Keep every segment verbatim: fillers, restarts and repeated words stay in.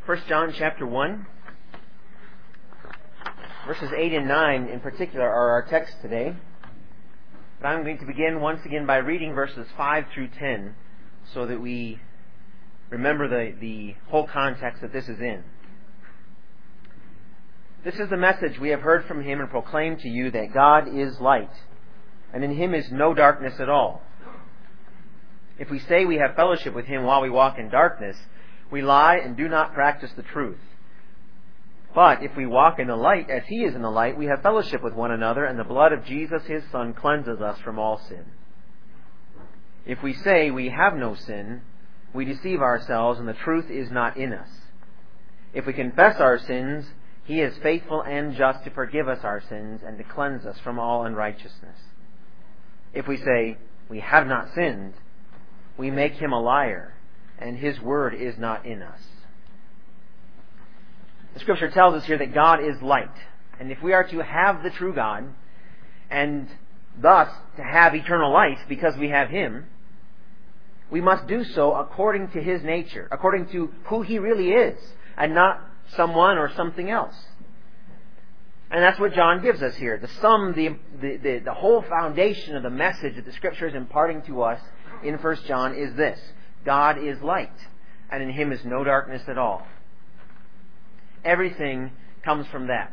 First John chapter one, verses eight and nine in particular are our text today. But I'm going to begin once again by reading verses five through ten so that we remember the, the whole context that this is in. This is the message we have heard from Him and proclaimed to you, that God is light, and in Him is no darkness at all. If we say we have fellowship with Him while we walk in darkness, we lie and do not practice the truth. But if we walk in the light as He is in the light, we have fellowship with one another, and the blood of Jesus His Son cleanses us from all sin. If we say we have no sin, we deceive ourselves, and the truth is not in us. If we confess our sins, He is faithful and just to forgive us our sins and to cleanse us from all unrighteousness. If we say we have not sinned, we make Him a liar, and His word is not in us. The Scripture tells us here that God is light. And if we are to have the true God, and thus to have eternal life because we have Him, we must do so according to His nature, according to who He really is, and not someone or something else. And that's what John gives us here. The sum, the, the, the, the whole foundation of the message that the Scripture is imparting to us in First John is this: God is light, and in Him is no darkness at all. Everything comes from that.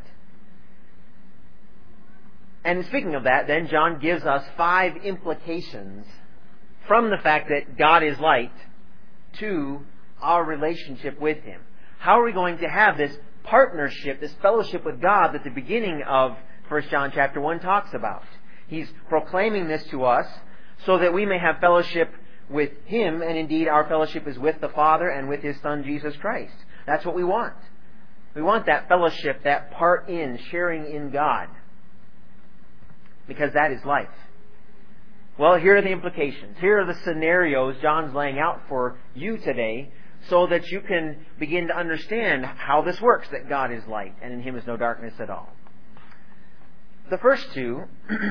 And speaking of that, then John gives us five implications from the fact that God is light to our relationship with Him. How are we going to have this partnership, this fellowship with God that the beginning of First John chapter one talks about? He's proclaiming this to us so that we may have fellowship with Him, and indeed our fellowship is with the Father and with His Son Jesus Christ. That's what we want. We want that fellowship, that part in, sharing in God, because that is life. Well, here are the implications. Here are the scenarios John's laying out for you today so that you can begin to understand how this works, that God is light and in Him is no darkness at all. The first two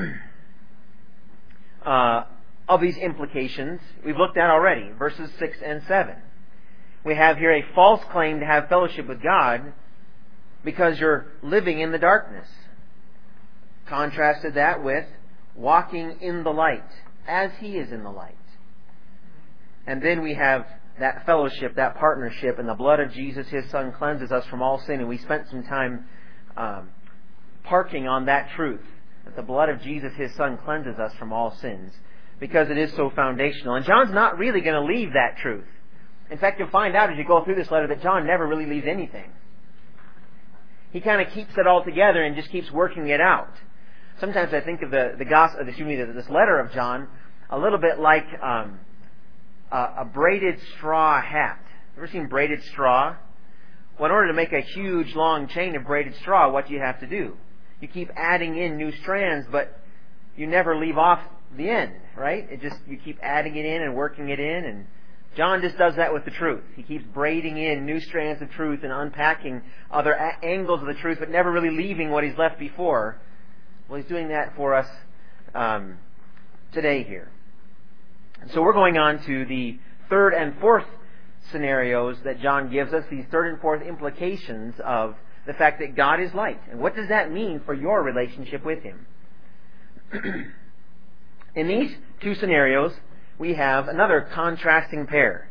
uh, of these implications we've looked at already, verses six and seven. We have here a false claim to have fellowship with God because you're living in the darkness. Contrasted that with walking in the light as He is in the light. And then we have that fellowship, that partnership, and the blood of Jesus, His Son, cleanses us from all sin. And we spent some time um, parking on that truth, that the blood of Jesus, His Son, cleanses us from all sins, because it is so foundational. And John's not really going to leave that truth. In fact, you'll find out as you go through this letter that John never really leaves anything. He kind of keeps it all together and just keeps working it out. Sometimes I think of the the gospel, excuse me, this letter of John a little bit like um, a, a braided straw hat. Ever seen braided straw? Well, in order to make a huge long chain of braided straw, what do you have to do? You keep adding in new strands, but you never leave off the end, right? It just you keep adding it in and working it in, and John just does that with the truth. He keeps braiding in new strands of truth and unpacking other a- angles of the truth, but never really leaving what he's left before. Well, he's doing that for us um, today here. And so we're going on to the third and fourth scenarios that John gives us, these third and fourth implications of the fact that God is light. And what does that mean for your relationship with Him? In these two scenarios, we have another contrasting pair.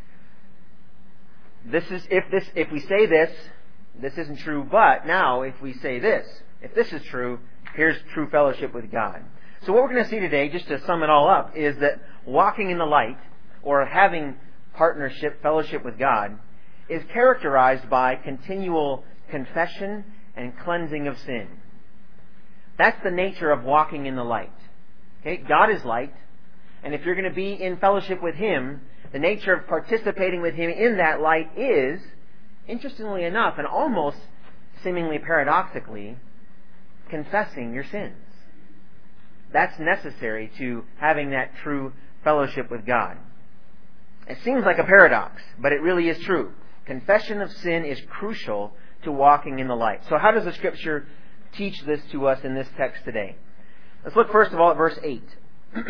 This is if this if we say this, this isn't true, but now if we say this, if this is true, here's true fellowship with God. So what we're going to see today, just to sum it all up, is that walking in the light, or having partnership, fellowship with God, is characterized by continual confession and cleansing of sin. That's the nature of walking in the light. Okay? God is light. And if you're going to be in fellowship with Him, the nature of participating with Him in that light is, interestingly enough, and almost seemingly paradoxically, confessing your sins. That's necessary to having that true fellowship with God. It seems like a paradox, but it really is true. Confession of sin is crucial to walking in the light. So how does the Scripture teach this to us in this text today? Let's look first of all at verse eight.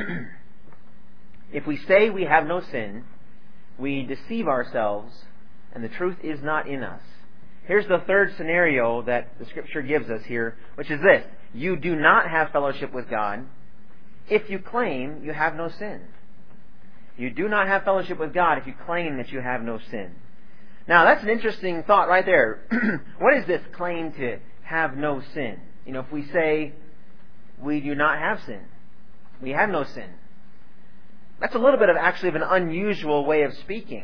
If we say we have no sin, we deceive ourselves, and the truth is not in us. Here's the third scenario that the Scripture gives us here, which is this. You do not have fellowship with God if you claim you have no sin. You do not have fellowship with God if you claim that you have no sin. Now, that's an interesting thought right there. What is this claim to have no sin? You know, if we say we do not have sin, we have no sin. That's a little bit of actually of an unusual way of speaking.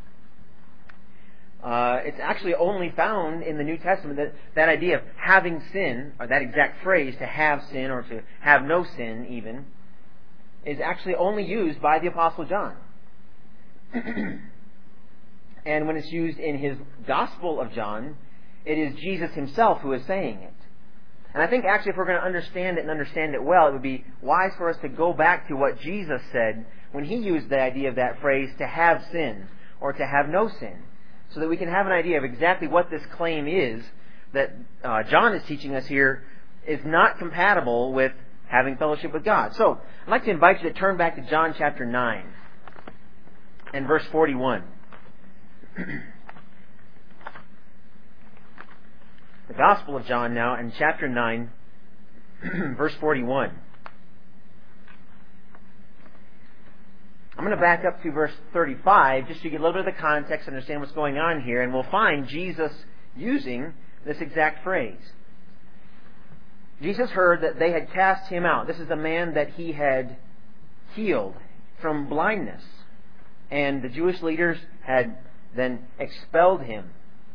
Uh, it's actually only found in the New Testament that that idea of having sin, or that exact phrase, to have sin or to have no sin even, is actually only used by the Apostle John. And when it's used in his Gospel of John, it is Jesus himself who is saying it. And I think actually if we're going to understand it and understand it well, it would be wise for us to go back to what Jesus said when he used the idea of that phrase, to have sin or to have no sin, so that we can have an idea of exactly what this claim is that uh, John is teaching us here is not compatible with having fellowship with God. So, I'd like to invite you to turn back to John chapter nine and verse forty-one. The Gospel of John now, in chapter nine, verse forty-one. I'm going to back up to verse thirty-five just to get a little bit of the context and understand what's going on here, and we'll find Jesus using this exact phrase. Jesus heard that they had cast him out. This is the man that he had healed from blindness. And the Jewish leaders had then expelled him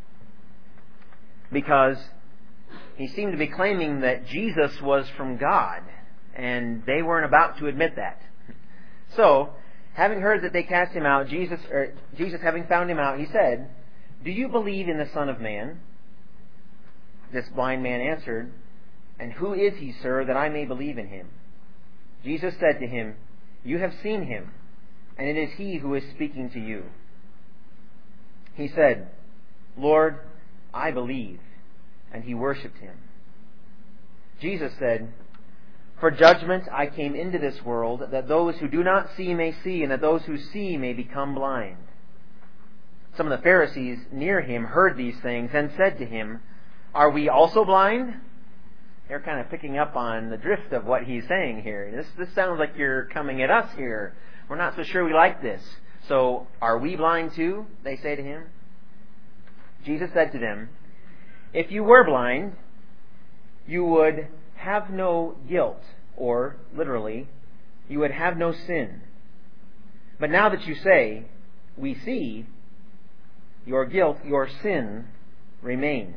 because he seemed to be claiming that Jesus was from God, and they weren't about to admit that. So, having heard that they cast him out, Jesus, or Jesus having found him out, he said, "Do you believe in the Son of Man?" This blind man answered, "And who is he, sir, that I may believe in him?" Jesus said to him, "You have seen him, and it is he who is speaking to you." He said, "Lord, I believe." And he worshipped him. Jesus said, "For judgment I came into this world, that those who do not see may see, and that those who see may become blind." Some of the Pharisees near him heard these things and said to him, "Are we also blind?" They're kind of picking up on the drift of what he's saying here. This, this sounds like you're coming at us here. We're not so sure we like this. So, are we blind too? They say to him. Jesus said to them, "If you were blind, you would have no guilt," or, literally, you would have no sin. "But now that you say, 'We see,' your guilt, your sin, remains."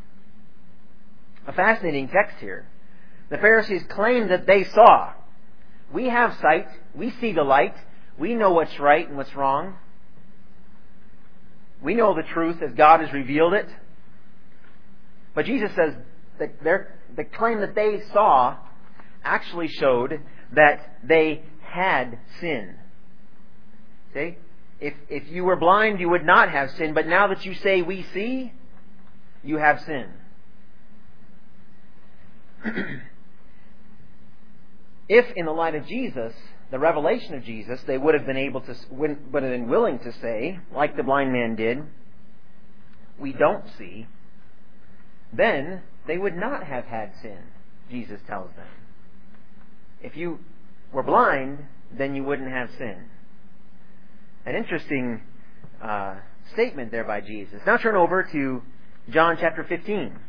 A fascinating text here. The Pharisees claimed that they saw. We have sight. We see the light. We know what's right and what's wrong. We know the truth as God has revealed it. But Jesus says that their, the claim that they saw actually showed that they had sin. See? If, if you were blind, you would not have sin. But now that you say, "We see," you have sin. If, in the light of Jesus, the revelation of Jesus, they would have been able to, would have been willing to say, like the blind man did, "We don't see," then they would not have had sin, Jesus tells them. If you were blind, then you wouldn't have sin. An interesting uh, statement there by Jesus. Now turn over to John chapter fifteen.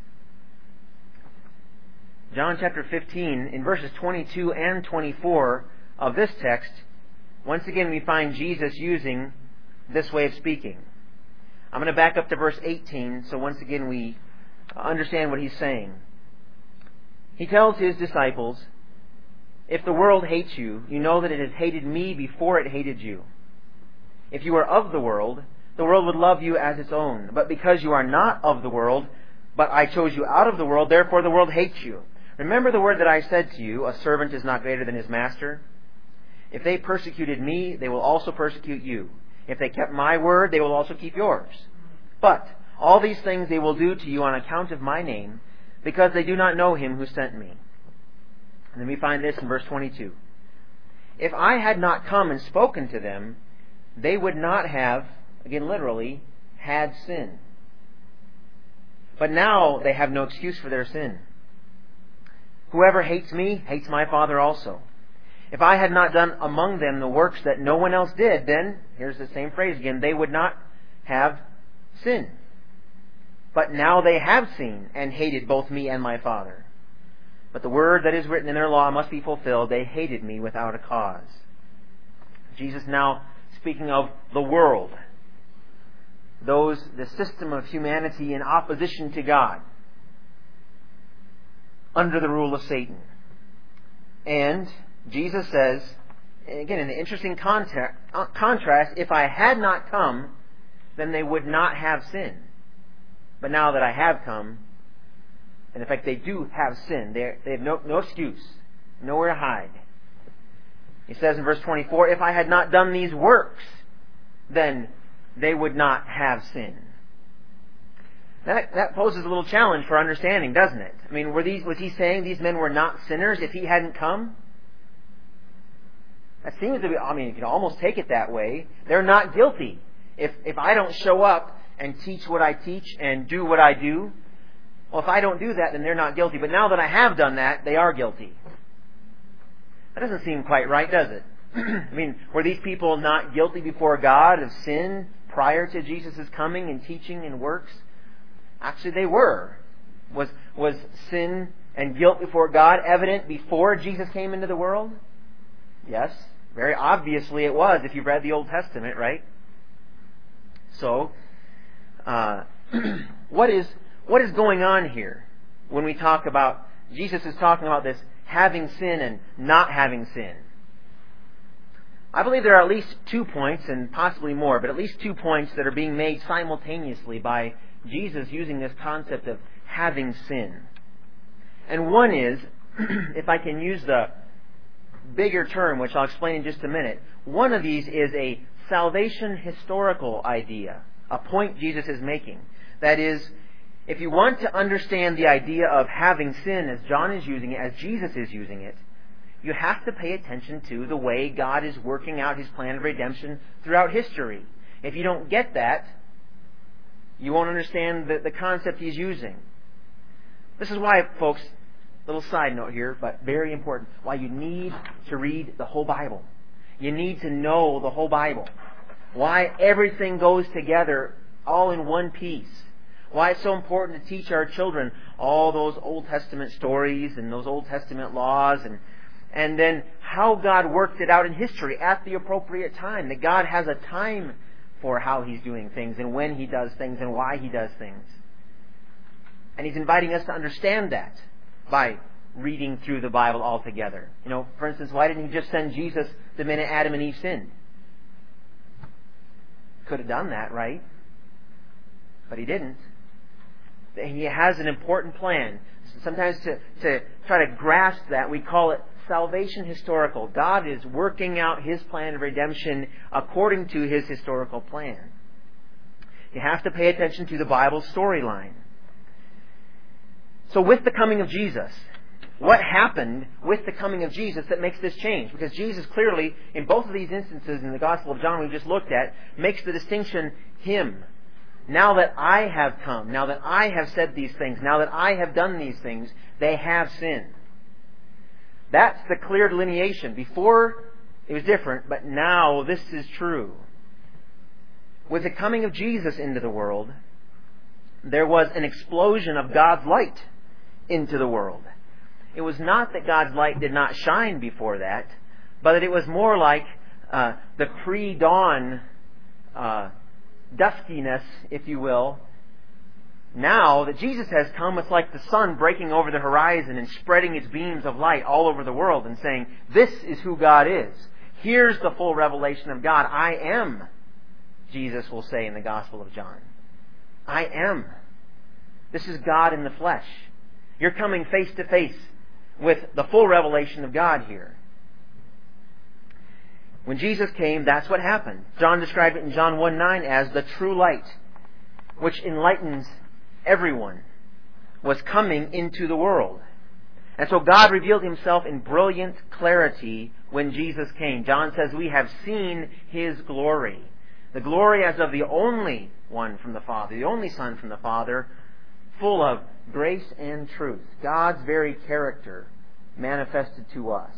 John chapter fifteen, in verses twenty-two and twenty-four of this text, once again we find Jesus using this way of speaking. I'm going to back up to verse eighteen, so once again we understand what he's saying. He tells his disciples, "If the world hates you, you know that it has hated me before it hated you. If you were of the world, the world would love you as its own. But because you are not of the world, but I chose you out of the world, therefore the world hates you. Remember the word that I said to you, a servant is not greater than his master. If they persecuted me, they will also persecute you. If they kept my word, they will also keep yours. But all these things they will do to you on account of my name, because they do not know him who sent me." And then we find this in verse twenty-two. "If I had not come and spoken to them, they would not have," again literally, had sin. But now they have no excuse for their sin. Whoever hates me hates my Father also. If I had not done among them the works that no one else did, then, here's the same phrase again, they would not have sin. But now they have seen and hated both me and my Father. But the word that is written in their law must be fulfilled. They hated me without a cause. Jesus now speaking of the world. Those, the system of humanity in opposition to God. Under the rule of Satan. And Jesus says, again in the interesting context, uh, contrast, if I had not come, then they would not have sin. But now that I have come, and in fact they do have sin, They're, they have no, no excuse, nowhere to hide. He says in verse twenty-four, if I had not done these works, then they would not have sin. That, that poses a little challenge for understanding, doesn't it? I mean, were these, was he saying these men were not sinners if he hadn't come? That seems to be, I mean, you can almost take it that way. They're not guilty. If, if I don't show up and teach what I teach and do what I do, well, if I don't do that, then they're not guilty. But now that I have done that, they are guilty. That doesn't seem quite right, does it? I mean, were these people not guilty before God of sin prior to Jesus' coming and teaching and works? Actually, they were. Was, was sin and guilt before God evident before Jesus came into the world? Yes, very obviously it was if you've read the Old Testament, right? So, uh, what is what is going on here when we talk about, Jesus is talking about this having sin and not having sin? I believe there are at least two points, and possibly more, but at least two points that are being made simultaneously by Jesus using this concept of having sin. And one is, if I can use the bigger term, which I'll explain in just a minute, one of these is a salvation historical idea, a point Jesus is making. That is, if you want to understand the idea of having sin as John is using it, as Jesus is using it, you have to pay attention to the way God is working out His plan of redemption throughout history. If you don't get that, you won't understand the, the concept He's using. This is why, folks, little side note here, but very important, why you need to read the whole Bible. You need to know the whole Bible. Why everything goes together all in one piece. Why it's so important to teach our children all those Old Testament stories and those Old Testament laws, and and then how God worked it out in history at the appropriate time. That God has a time for how He's doing things and when He does things and why He does things. And He's inviting us to understand that by reading through the Bible altogether. You know, for instance, why didn't He just send Jesus the minute Adam and Eve sinned? Could have done that, right? But He didn't. He has an important plan. Sometimes to, to try to grasp that, we call it salvation historical. God is working out His plan of redemption according to His historical plan. You have to pay attention to the Bible storyline. So with the coming of Jesus, what happened with the coming of Jesus that makes this change? Because Jesus clearly, in both of these instances in the Gospel of John we just looked at, makes the distinction Him. Now that I have come, now that I have said these things, now that I have done these things, they have sinned. That's the clear delineation. Before it was different, but now this is true. With the coming of Jesus into the world, there was an explosion of God's light into the world. It was not that God's light did not shine before that, but that it was more like uh, the pre-dawn uh, duskiness, if you will. Now that Jesus has come, it's like the sun breaking over the horizon and spreading its beams of light all over the world and saying, this is who God is. Here's the full revelation of God. I am, Jesus will say in the Gospel of John. I am. This is God in the flesh. You're coming face to face with the full revelation of God here. When Jesus came, that's what happened. John described it in John one nine as the true light, which enlightens everyone, was coming into the world. And so God revealed Himself in brilliant clarity when Jesus came. John says we have seen His glory. The glory as of the only one from the Father, the only Son from the Father, full of grace and truth. God's very character manifested to us.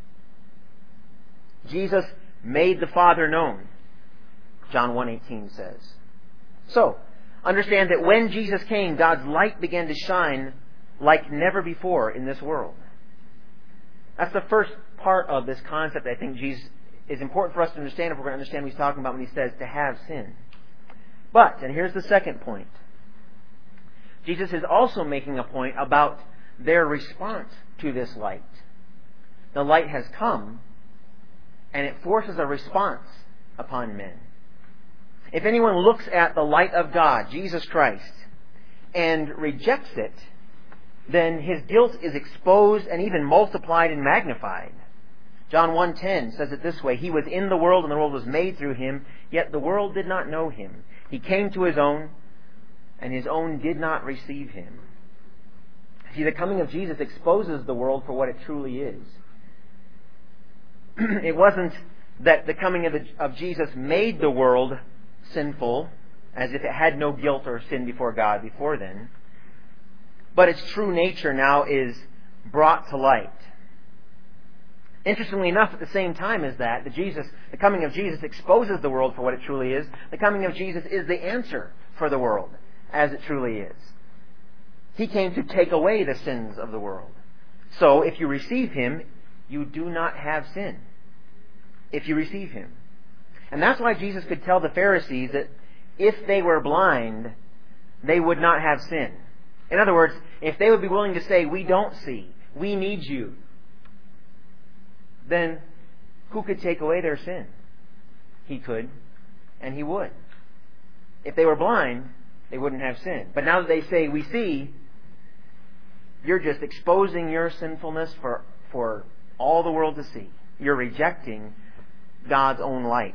Jesus made the Father known, John one eighteen says. So, understand that when Jesus came, God's light began to shine like never before in this world. That's the first part of this concept I think Jesus is important for us to understand if we're going to understand what He's talking about when He says to have sin. But, and here's the second point, Jesus is also making a point about their response to this light. The light has come, and it forces a response upon men. If anyone looks at the light of God, Jesus Christ, and rejects it, then his guilt is exposed and even multiplied and magnified. John one ten says it this way, He was in the world, and the world was made through Him, yet the world did not know Him. He came to His own, and His own did not receive Him. See, the coming of Jesus exposes the world for what it truly is. It wasn't that the coming of, the, of Jesus made the world sinful, as if it had no guilt or sin before God before then, but its true nature now is brought to light. Interestingly enough, at the same time as that, the Jesus, the coming of Jesus exposes the world for what it truly is. The coming of Jesus is the answer for the world as it truly is. He came to take away the sins of the world. So, if you receive Him, you do not have sin. If you receive Him. And that's why Jesus could tell the Pharisees that if they were blind, they would not have sin. In other words, if they would be willing to say, we don't see, we need you, then who could take away their sin? He could, and He would. If they were blind, they wouldn't have sin. But now that they say, we see, you're just exposing your sinfulness for, for all the world to see. You're rejecting God's own light.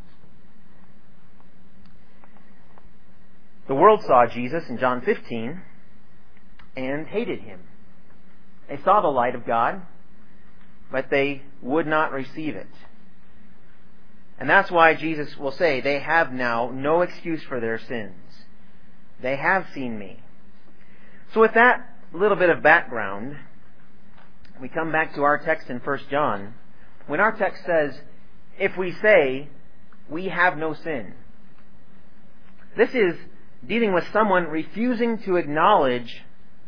The world saw Jesus in John fifteen and hated Him. They saw the light of God, but they would not receive it. And that's why Jesus will say, they have now no excuse for their sins. They have seen me. So with that little bit of background, we come back to our text in First John. When our text says, if we say we have no sin, this is dealing with someone refusing to acknowledge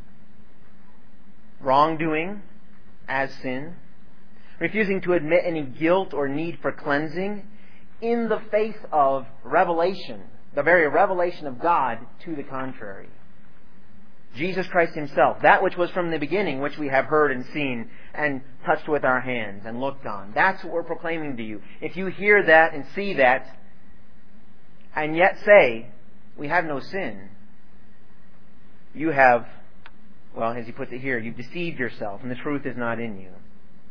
wrongdoing as sin, refusing to admit any guilt or need for cleansing in the face of revelation, the very revelation of God to the contrary. Jesus Christ Himself, that which was from the beginning, which we have heard and seen and touched with our hands and looked on. That's what we're proclaiming to you. If you hear that and see that and yet say, we have no sin, you have, well, as He puts it here, you've deceived yourself and the truth is not in you.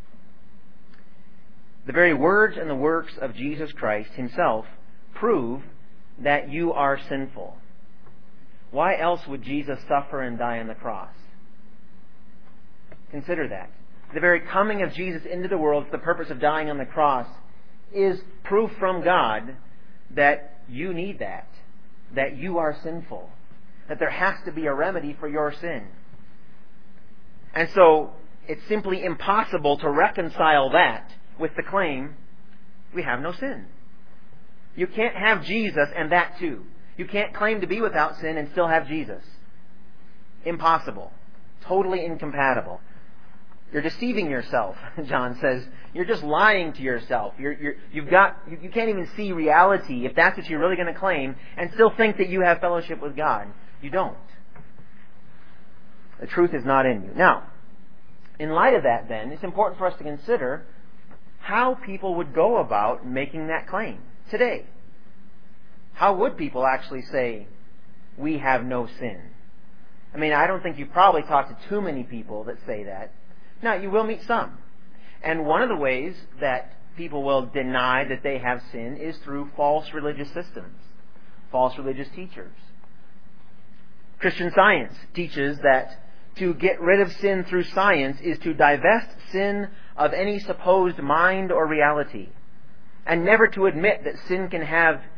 The very words and the works of Jesus Christ Himself prove that you are sinful. Why else would Jesus suffer and die on the cross? Consider that. The very coming of Jesus into the world for the purpose of dying on the cross is proof from God that you need that, that you are sinful, that there has to be a remedy for your sin. And so it's simply impossible to reconcile that with the claim, we have no sin. You can't have Jesus and that too. You can't claim to be without sin and still have Jesus. Impossible. Totally incompatible. You're deceiving yourself, John says. You're just lying to yourself. You're, you're, you've got, you, you can't even see reality if that's what you're really going to claim and still think that you have fellowship with God. You don't. The truth is not in you. Now, in light of that then, it's important for us to consider how people would go about making that claim today. How would people actually say, we have no sin? I mean, I don't think you've probably talked to too many people that say that. Now, you will meet some. And one of the ways that people will deny that they have sin is through false religious systems, false religious teachers. Christian Science teaches that to get rid of sin through science is to divest sin of any supposed mind or reality, and never to admit that sin can have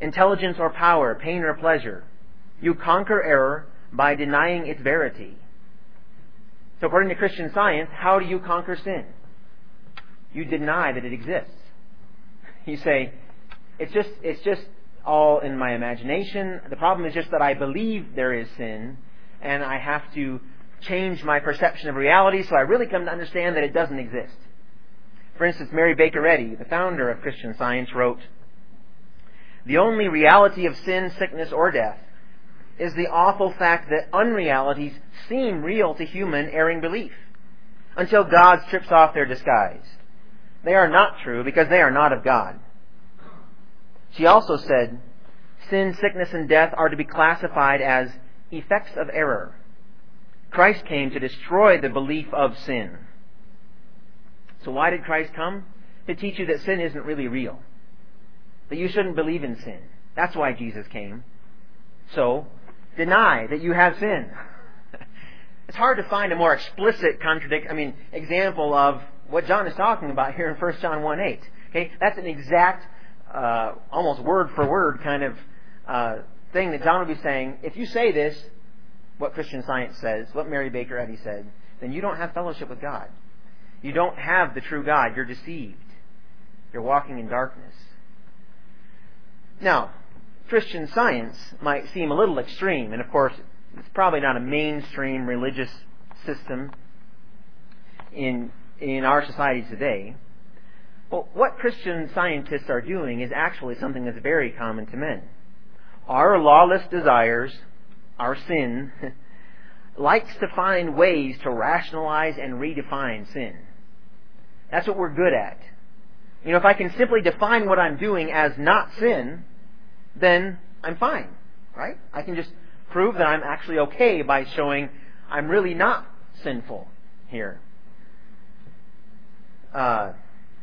intelligence or power, pain or pleasure. You conquer error by denying its verity. So according to Christian Science, how do you conquer sin? You deny that it exists. You say, it's just, it's just all in my imagination. The problem is just that I believe there is sin, and I have to change my perception of reality so I really come to understand that it doesn't exist. For instance, Mary Baker Eddy, the founder of Christian Science, wrote, "The only reality of sin, sickness, or death is the awful fact that unrealities seem real to human erring belief until God strips off their disguise. They are not true because they are not of God." She also said, "Sin, sickness, and death are to be classified as effects of error. Christ came to destroy the belief of sin." So why did Christ come? To teach you that sin isn't really real. That you shouldn't believe in sin. That's why Jesus came. So, deny that you have sin. It's hard to find a more explicit contradict, I mean, example of what John is talking about here in First John one eight. Okay, that's an exact, uh, almost word for word kind of uh, thing that John would be saying. If you say this, what Christian Science says, what Mary Baker Eddy said, then you don't have fellowship with God. You don't have the true God. You're deceived. You're walking in darkness. Now, Christian Science might seem a little extreme, and of course, it's probably not a mainstream religious system in in our society today. But what Christian scientists are doing is actually something that's very common to men. Our lawless desires, our sin, likes to find ways to rationalize and redefine sin. That's what we're good at. You know, if I can simply define what I'm doing as not sin, then I'm fine, right? I can just prove that I'm actually okay by showing I'm really not sinful here. Uh,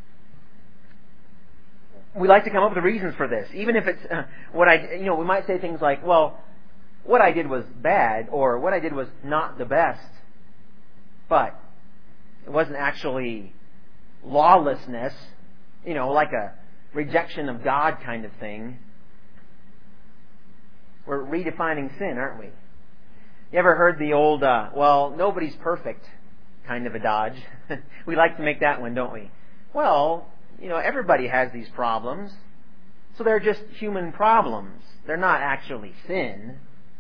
we like to come up with reasons for this, even if it's uh, what I, you know, we might say things like, well, what I did was bad, or what I did was not the best, but it wasn't actually lawlessness, you know, like a rejection of God kind of thing. We're redefining sin, aren't we? You ever heard the old, uh, well, nobody's perfect kind of a dodge? We like to make that one, don't we? Well, you know, everybody has these problems, so they're just human problems. They're not actually sin.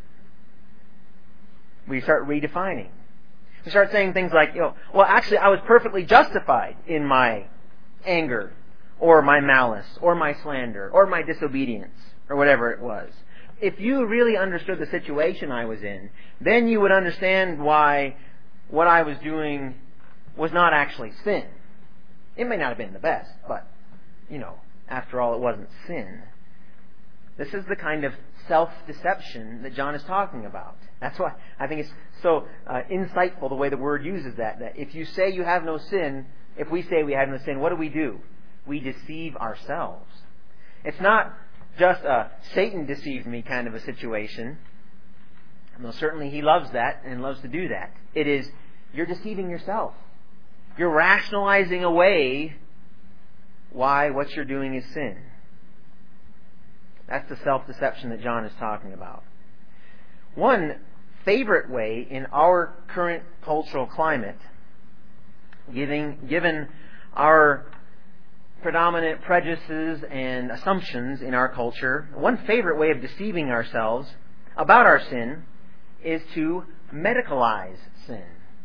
We start redefining. We start saying things like, you know, well, actually, I was perfectly justified in my anger, or my malice, or my slander, or my disobedience, or whatever it was. If you really understood the situation I was in, then you would understand why what I was doing was not actually sin. It may not have been the best, but, you know, after all, it wasn't sin. This is the kind of self-deception that John is talking about. That's why I think it's so uh, insightful the way the Word uses that. That if you say you have no sin, if we say we have no sin, what do we do? We deceive ourselves. It's not just a Satan deceived me kind of a situation. Though certainly he loves that and loves to do that. It is, you're deceiving yourself. You're rationalizing away why what you're doing is sin. That's the self-deception that John is talking about. One favorite way in our current cultural climate, given, given our predominant prejudices and assumptions in our culture, one favorite way of deceiving ourselves about our sin is to medicalize sin.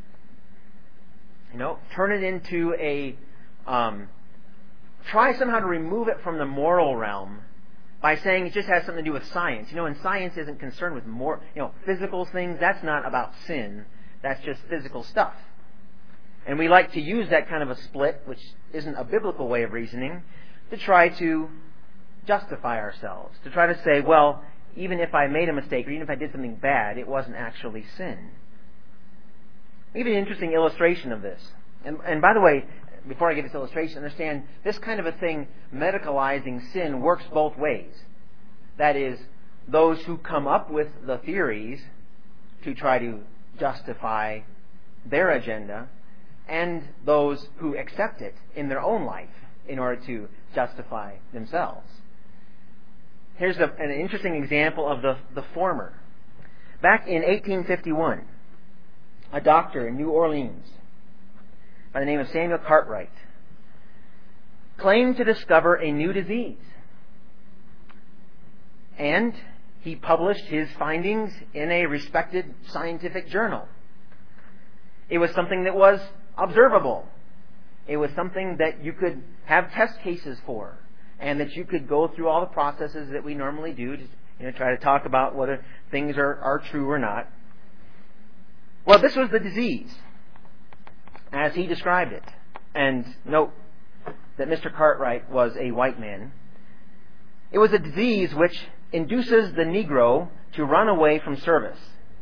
You know, turn it into a, um, try somehow to remove it from the moral realm by saying it just has something to do with science. You know, and science isn't concerned with more, you know, physical things. That's not about sin. That's just physical stuff. And we like to use that kind of a split, which isn't a biblical way of reasoning, to try to justify ourselves. To try to say, well, even if I made a mistake, or even if I did something bad, it wasn't actually sin. I'll give you an interesting illustration of this. And, and by the way, before I give this illustration, understand this kind of a thing, medicalizing sin, works both ways. That is, those who come up with the theories to try to justify their agenda, and those who accept it in their own life in order to justify themselves. here's a, an interesting example of the, the former. Back in eighteen fifty-one, a doctor in New Orleans by the name of Samuel Cartwright claimed to discover a new disease. And he published his findings in a respected scientific journal. It was something that was observable. It was something that you could have test cases for, and that you could go through all the processes that we normally do to, you know, try to talk about whether things are, are true or not. Well, this was the disease, as he described it. And note that Mister Cartwright was a white man. It was a disease which induces the Negro to run away from service.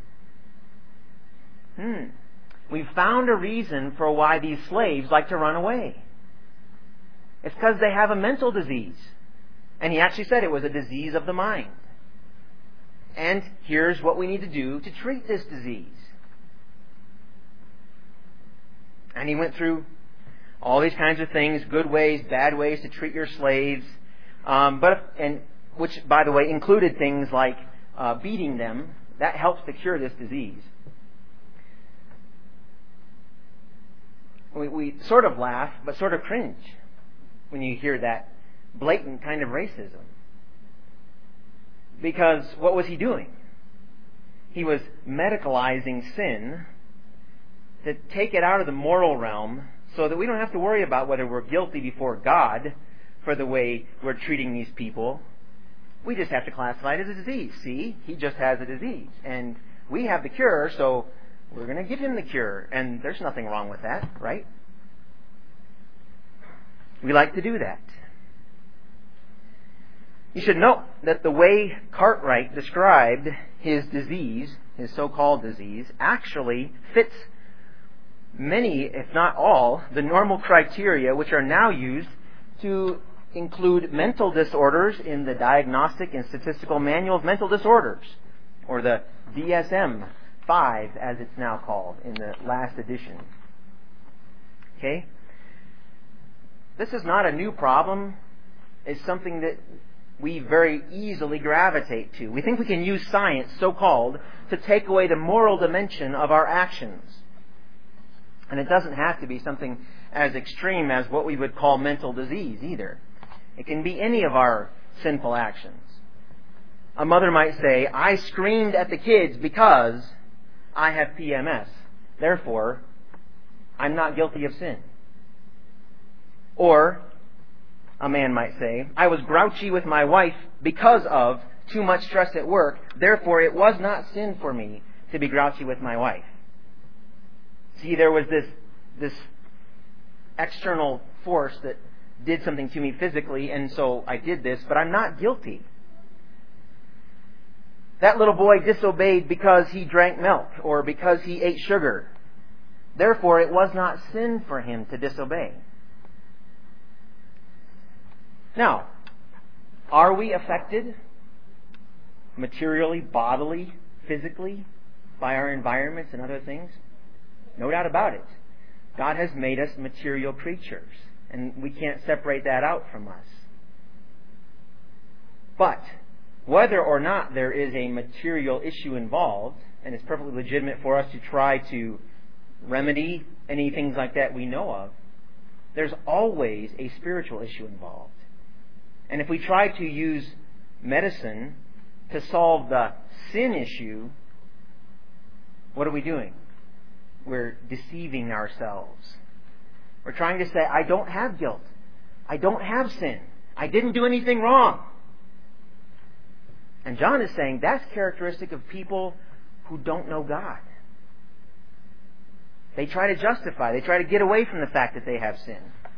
Hmm. We've found a reason for why these slaves like to run away. It's because they have a mental disease. And he actually said it was a disease of the mind. And here's what we need to do to treat this disease. And he went through all these kinds of things, good ways, bad ways to treat your slaves, um, but and which, by the way, included things like uh, beating them. That helps to cure this disease. We, we sort of laugh, but sort of cringe when you hear that blatant kind of racism. Because what was he doing? He was medicalizing sin to take it out of the moral realm so that we don't have to worry about whether we're guilty before God for the way we're treating these people. We just have to classify it as a disease. See, he just has a disease. And we have the cure, so we're going to give him the cure. And there's nothing wrong with that, right? We like to do that. You should note that the way Cartwright described his disease, his so-called disease, actually fits many, if not all, the normal criteria which are now used to include mental disorders in the Diagnostic and Statistical Manual of Mental Disorders, or the D S M five, as it's now called, in the last edition. Okay? This is not a new problem. It's something that we very easily gravitate to. We think we can use science, so-called, to take away the moral dimension of our actions. And it doesn't have to be something as extreme as what we would call mental disease either. It can be any of our sinful actions. A mother might say, I screamed at the kids because I have P M S. Therefore, I'm not guilty of sin. Or a man might say, I was grouchy with my wife because of too much stress at work. Therefore, it was not sin for me to be grouchy with my wife. See, there was this, this external force that did something to me physically, and so I did this, but I'm not guilty. That little boy disobeyed because he drank milk or because he ate sugar. Therefore, it was not sin for him to disobey. Now, are we affected materially, bodily, physically by our environments and other things? No doubt about it. God has made us material creatures, and we can't separate that out from us. But whether or not there is a material issue involved, and it's perfectly legitimate for us to try to remedy any things like that we know of, there's always a spiritual issue involved. And if we try to use medicine to solve the sin issue, what are we doing? We're deceiving ourselves. We're trying to say, I don't have guilt. I don't have sin. I didn't do anything wrong. And John is saying that's characteristic of people who don't know God. They try to justify. They try to get away from the fact that they have sin.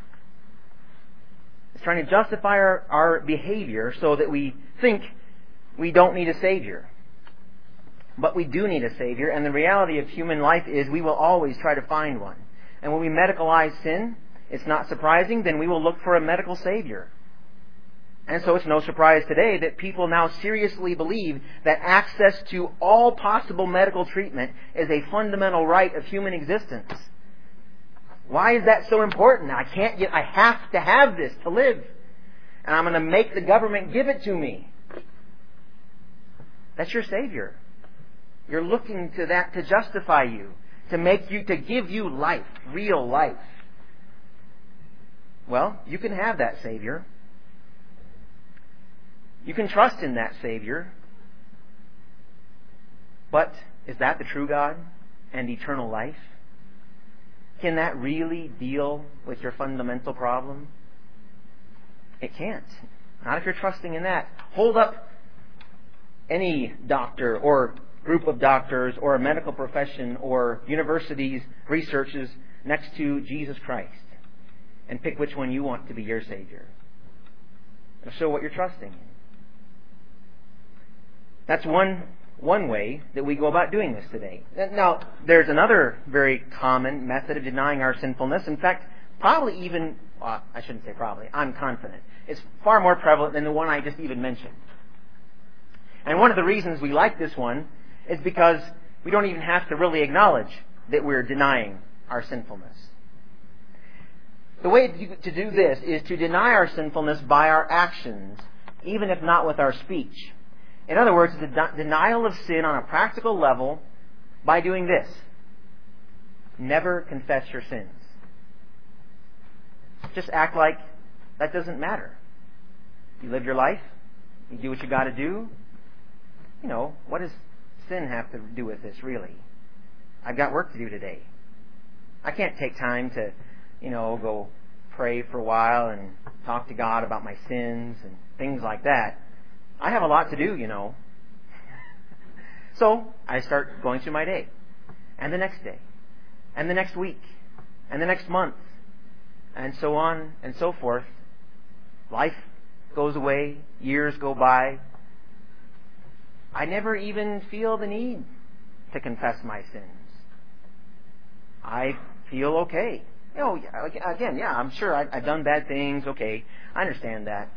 It's trying to justify our, our behavior so that we think we don't need a Savior. But we do need a Savior, and the reality of human life is we will always try to find one. And when we medicalize sin, it's not surprising, then we will look for a medical Savior. And so it's no surprise today that people now seriously believe that access to all possible medical treatment is a fundamental right of human existence. Why is that so important? I can't get, I have to have this to live. And I'm going to make the government give it to me. That's your Savior. You're looking to that to justify you, to make you, to give you life, real life. Well, you can have that Savior. You can trust in that Savior. But is that the true God and eternal life? Can that really deal with your fundamental problem? It can't. Not if you're trusting in that. Hold up any doctor or group of doctors or a medical profession or universities' researches next to Jesus Christ and pick which one you want to be your Savior. It'll show what you're trusting in. That's one one way that we go about doing this today. Now, there's another very common method of denying our sinfulness. In fact, probably even, well, I shouldn't say probably, I'm confident. It's far more prevalent than the one I just even mentioned. And one of the reasons we like this one is because we don't even have to really acknowledge that we're denying our sinfulness. The way to do this is to deny our sinfulness by our actions, even if not with our speech. In other words, the de- denial of sin on a practical level by doing this. Never confess your sins. Just act like that doesn't matter. You live your life. You do what you got to do. You know, what does sin have to do with this, really? I've got work to do today. I can't take time to, you know, go pray for a while and talk to God about my sins and things like that. I have a lot to do, you know. So I start going through my day, and the next day, and the next week, and the next month, and so on and so forth. Life goes away, years go by. I never even feel the need to confess my sins. I feel okay. You know, again, yeah, I'm sure I've done bad things. Okay, I understand that.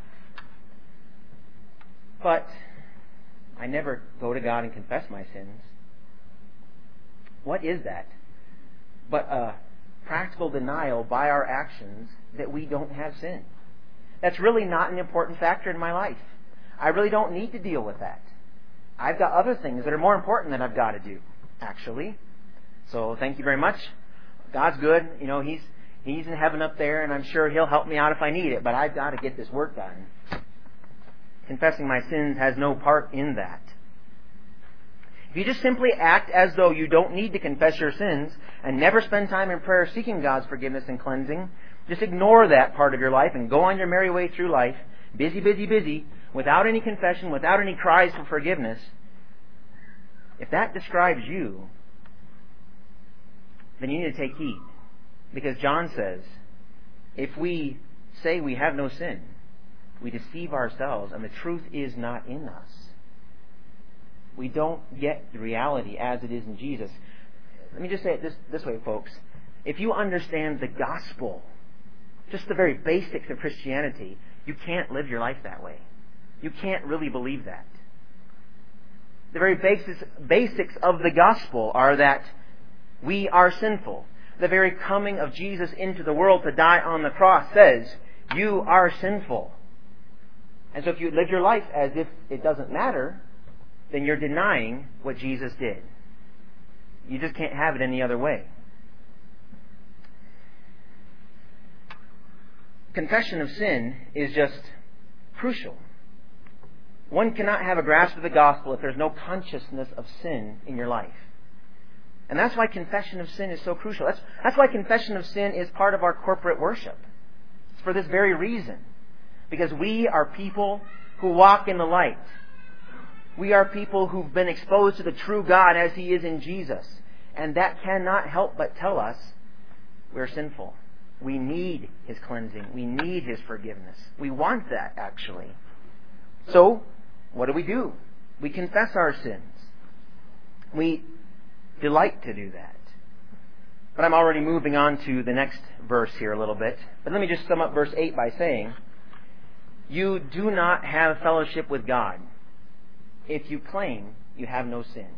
But I never go to God and confess my sins. What is that but a practical denial by our actions that we don't have sin? That's really not an important factor in my life. I really don't need to deal with that. I've got other things that are more important that I've got to do, actually. So thank you very much. God's good. You know, He's He's in heaven up there, and I'm sure He'll help me out if I need it, but I've got to get this work done. Confessing my sins has no part in that. If you just simply act as though you don't need to confess your sins and never spend time in prayer seeking God's forgiveness and cleansing, just ignore that part of your life and go on your merry way through life, busy, busy, busy, without any confession, without any cries for forgiveness. If that describes you, then you need to take heed. Because John says, if we say we have no sin, we deceive ourselves, and the truth is not in us. We don't get the reality as it is in Jesus. Let me just say it this, this way, folks. If you understand the gospel, just the very basics of Christianity, you can't live your life that way. You can't really believe that. The very basics, basics of the gospel are that we are sinful. The very coming of Jesus into the world to die on the cross says, you are sinful. And so if you live your life as if it doesn't matter, then you're denying what Jesus did. You just can't have it any other way. Confession of sin is just crucial. One cannot have a grasp of the gospel if there's no consciousness of sin in your life. And that's why confession of sin is so crucial. That's, that's why confession of sin is part of our corporate worship. It's for this very reason. Because we are people who walk in the light. We are people who've been exposed to the true God as He is in Jesus. And that cannot help but tell us we're sinful. We need His cleansing. We need His forgiveness. We want that, actually. So, what do we do? We confess our sins. We delight to do that. But I'm already moving on to the next verse here a little bit. But let me just sum up verse eight by saying, you do not have fellowship with God if you claim you have no sin.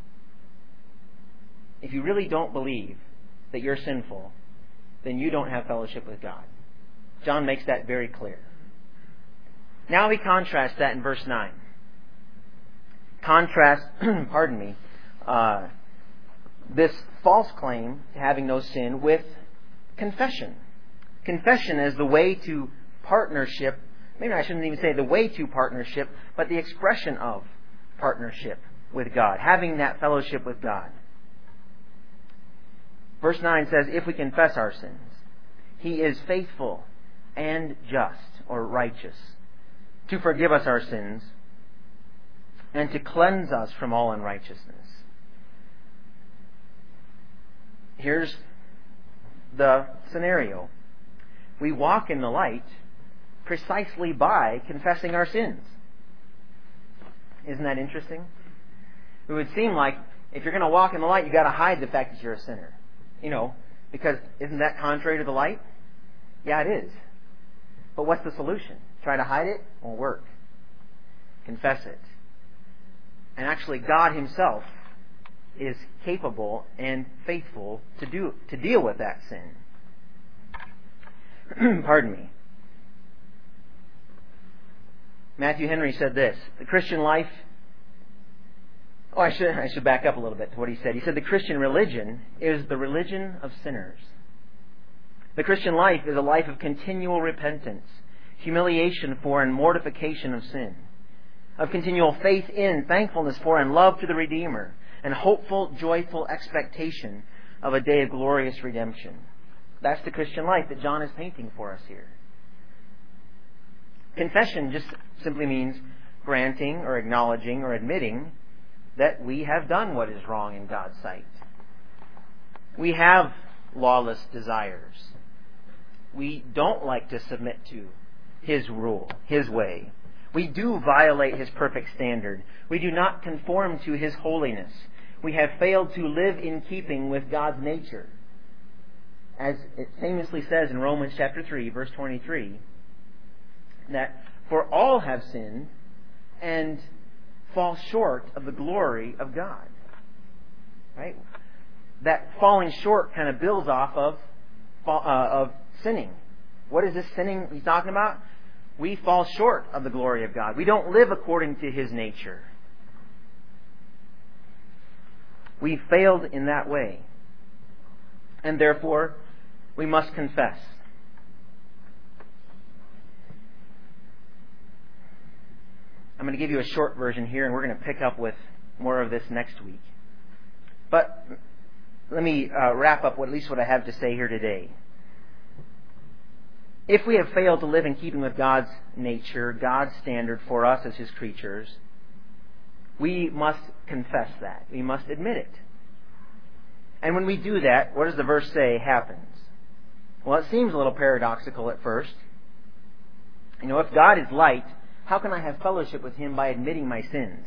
If you really don't believe that you're sinful, then you don't have fellowship with God. John makes that very clear. Now he contrasts that in verse nine. contrast, pardon me, uh, this false claim to having no sin with confession. Confession as the way to partnership, maybe I shouldn't even say the way to partnership, but the expression of partnership with God, having that fellowship with God. Verse nine says, if we confess our sins, He is faithful and just, or righteous, to forgive us our sins and to cleanse us from all unrighteousness. Here's the scenario. We walk in the light precisely by confessing our sins. Isn't that interesting? It would seem like if you're going to walk in the light, you've got to hide the fact that you're a sinner. You know, because isn't that contrary to the light? Yeah, it is. But what's the solution? Try to hide it? Won't work. Confess it. And actually, God Himself is capable and faithful to do to deal with that sin. Pardon me. Matthew Henry said this: the Christian life. Oh, I should I should back up a little bit to what he said. He said the Christian religion is the religion of sinners. The Christian life is a life of continual repentance, humiliation for and mortification of sin, of continual faith in, thankfulness for, and love to the Redeemer, and hopeful, joyful expectation of a day of glorious redemption. That's the Christian life that John is painting for us here. Confession just simply means granting or acknowledging or admitting that we have done what is wrong in God's sight. We have lawless desires. We don't like to submit to His rule, His way. We do violate His perfect standard. We do not conform to His holiness. We have failed to live in keeping with God's nature. As it famously says in Romans chapter three, verse twenty-three, that for all have sinned and fall short of the glory of God. Right? That falling short kind of builds off of uh, of sinning. What is this sinning he's talking about? We fall short of the glory of God. We don't live according to His nature. We failed in that way. And therefore, we must confess. I'm going to give you a short version here, and we're going to pick up with more of this next week. But let me uh, wrap up what, at least what I have to say here today. If we have failed to live in keeping with God's nature, God's standard for us as His creatures, we must confess that. We must admit it. And when we do that, what does the verse say happens? Well, it seems a little paradoxical at first. You know, if God is light, how can I have fellowship with Him by admitting my sins?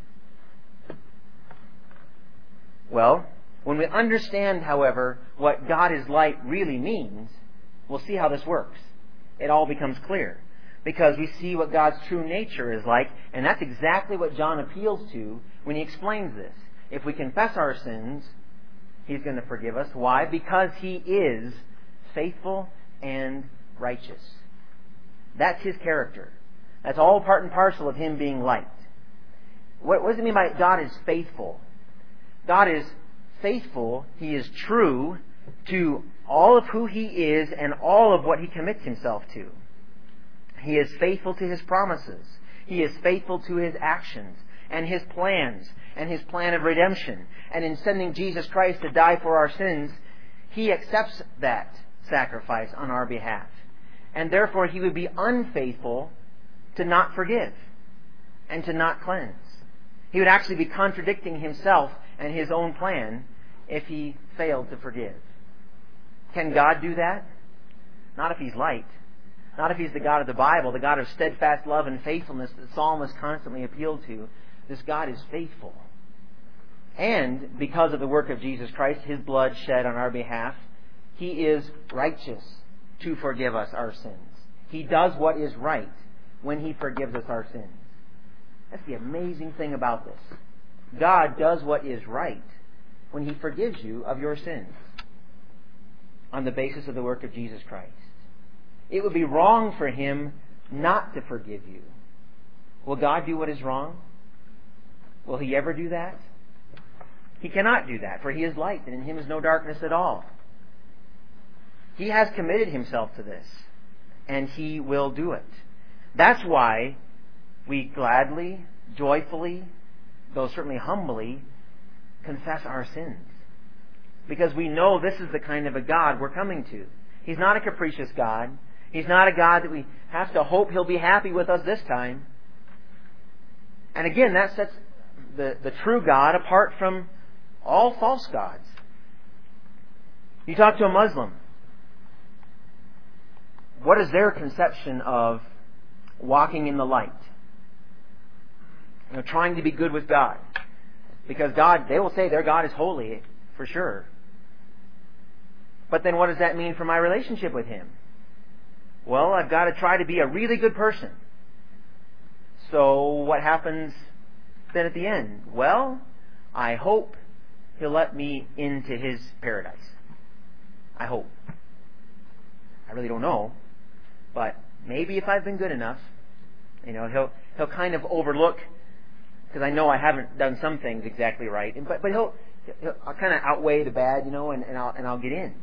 Well, when we understand, however, what God is light really means, we'll see how this works. It all becomes clear. Because we see what God's true nature is like, and that's exactly what John appeals to when he explains this. If we confess our sins, He's going to forgive us. Why? Because He is faithful and righteous. That's His character. That's all part and parcel of Him being light. What, what does it mean by God is faithful? God is faithful. He is true to all of who He is and all of what He commits Himself to. He is faithful to His promises. He is faithful to His actions and His plans and His plan of redemption. And in sending Jesus Christ to die for our sins, He accepts that sacrifice on our behalf. And therefore He would be unfaithful to not forgive and to not cleanse. He would actually be contradicting Himself and His own plan if He failed to forgive. Can God do that? Not if He's light. Not if He's the God of the Bible, the God of steadfast love and faithfulness that psalmists constantly appeal to. This God is faithful. And because of the work of Jesus Christ, His blood shed on our behalf, He is righteous to forgive us our sins. He does what is right when He forgives us our sins. That's the amazing thing about this. God does what is right when He forgives you of your sins on the basis of the work of Jesus Christ. It would be wrong for Him not to forgive you. Will God do what is wrong? Will He ever do that? He cannot do that, for He is light, and in Him is no darkness at all. He has committed Himself to this, and He will do it. That's why we gladly, joyfully, though certainly humbly, confess our sins. Because we know this is the kind of a God we're coming to. He's not a capricious God. He's not a God that we have to hope He'll be happy with us this time. And again, that sets the, the true God apart from all false gods. You talk to a Muslim. What is their conception of walking in the light? You know, trying to be good with God. Because God, they will say their God is holy, for sure. But then what does that mean for my relationship with Him? Well, I've got to try to be a really good person. So what happens then at the end? Well, I hope He'll let me into His paradise. I hope. I really don't know. But maybe if I've been good enough, you know, He'll He'll kind of overlook, because I know I haven't done some things exactly right. But but He'll, he'll I'll kind of outweigh the bad, you know, and, and I'll and I'll get in.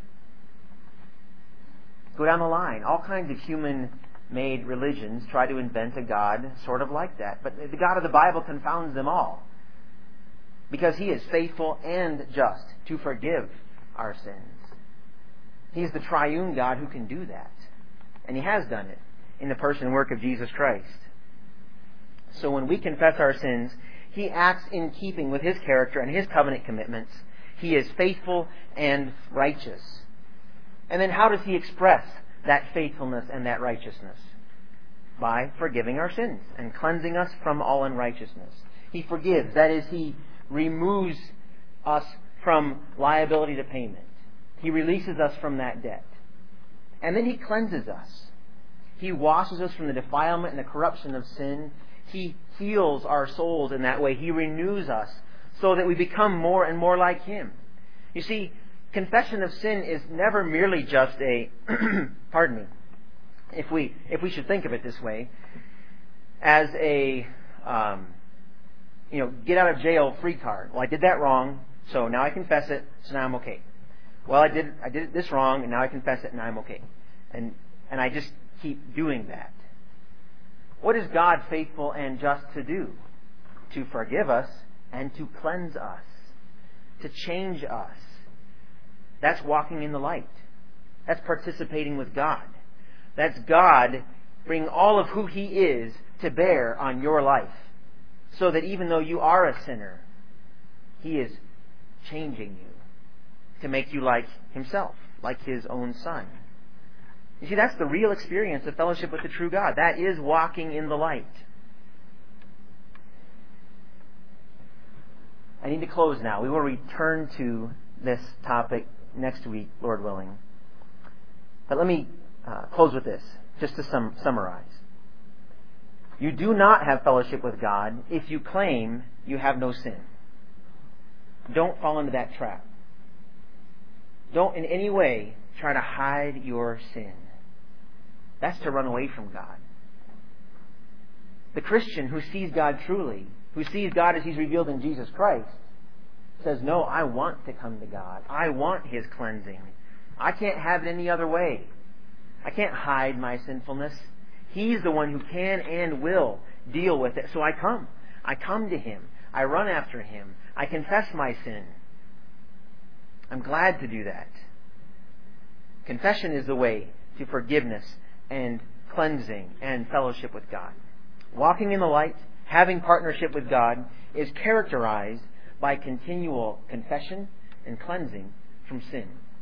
Go down the line. All kinds of human-made religions try to invent a God sort of like that. But the God of the Bible confounds them all. Because He is faithful and just to forgive our sins. He is the triune God who can do that. And He has done it in the person and work of Jesus Christ. So when we confess our sins, He acts in keeping with His character and His covenant commitments. He is faithful and righteous. And then how does He express that faithfulness and that righteousness? By forgiving our sins and cleansing us from all unrighteousness. He forgives. That is, He removes us from liability to payment. He releases us from that debt. And then He cleanses us. He washes us from the defilement and the corruption of sin. He heals our souls in that way. He renews us so that we become more and more like Him. You see, confession of sin is never merely just a, pardon me, if we if we should think of it this way, as a, um, you know, get out of jail free card. Well, I did that wrong, so now I confess it, so now I'm okay. Well, I did I did this wrong, and now I confess it, and now I'm okay. And and I just keep doing that. What is God faithful and just to do? To forgive us and to cleanse us, to change us. That's walking in the light. That's participating with God. That's God bringing all of who He is to bear on your life. So that even though you are a sinner, He is changing you to make you like Himself, like His own Son. You see, that's the real experience of fellowship with the true God. That is walking in the light. I need to close now. We will return to this topic next week, Lord willing. But let me uh, close with this, just to sum, summarize. You do not have fellowship with God if you claim you have no sin. Don't fall into that trap. Don't in any way try to hide your sin. That's to run away from God. The Christian who sees God truly, who sees God as He's revealed in Jesus Christ, says, no, I want to come to God. I want His cleansing. I can't have it any other way. I can't hide my sinfulness. He's the one who can and will deal with it. So I come. I come to Him. I run after Him. I confess my sin. I'm glad to do that. Confession is the way to forgiveness and cleansing and fellowship with God. Walking in the light, having partnership with God, is characterized by continual confession and cleansing from sin.